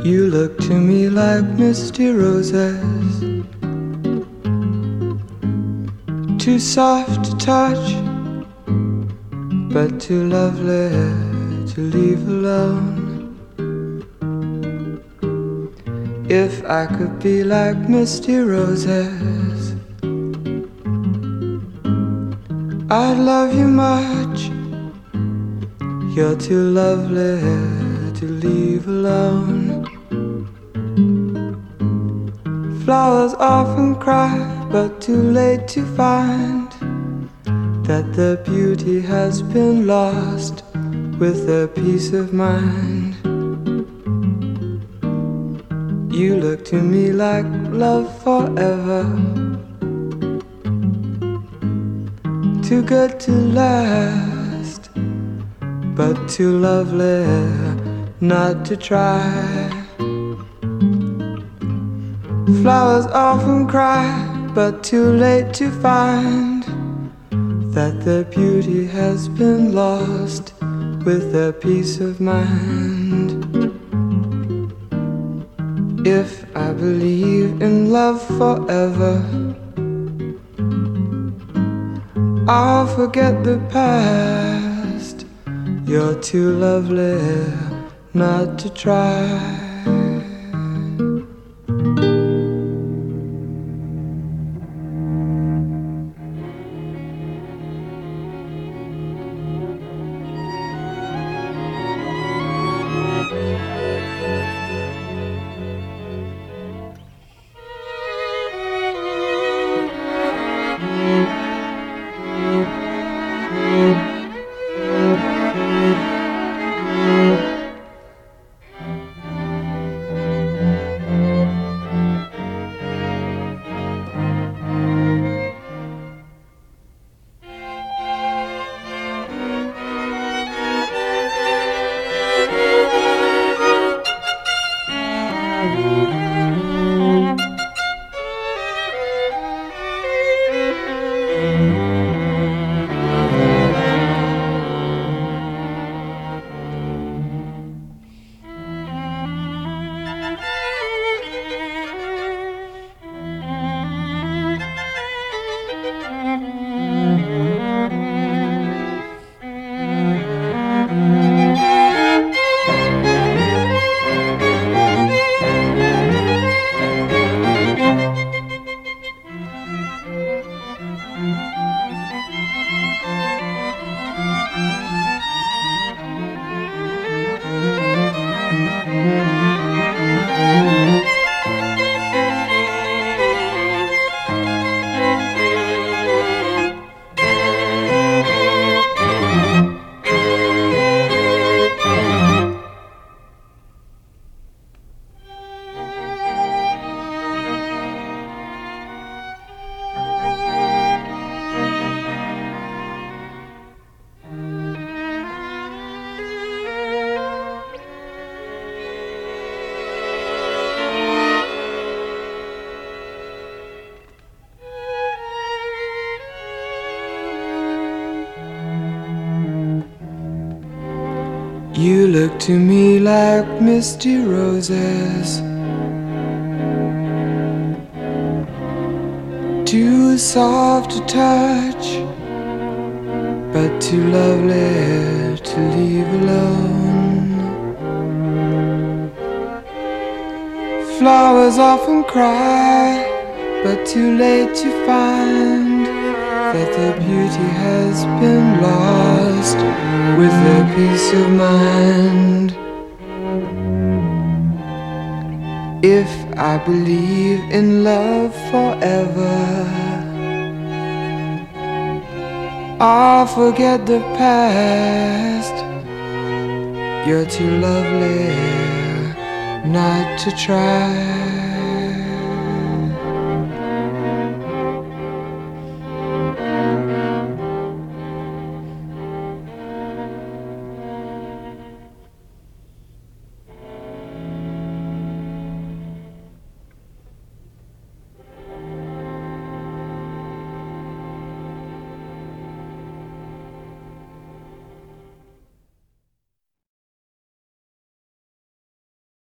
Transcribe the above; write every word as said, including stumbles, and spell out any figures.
You look to me like misty roses, too soft to touch, but too lovely to leave alone. If I could be like misty roses, I'd love you much. You're too lovely to leave alone. Flowers often cry, but too late to find that their beauty has been lost with their peace of mind. You look to me like love forever, too good to last, but too lovely not to try. Flowers often cry, but too late to find that their beauty has been lost with their peace of mind. If I believe in love forever, I'll forget the past. You're too lovely not to try. You look to me like misty roses, too soft to touch, but too lovely to leave alone. Flowers often cry, but too late to find that their beauty has been lost with their peace of mind. If I believe in love forever, I'll forget the past. You're too lovely not to try.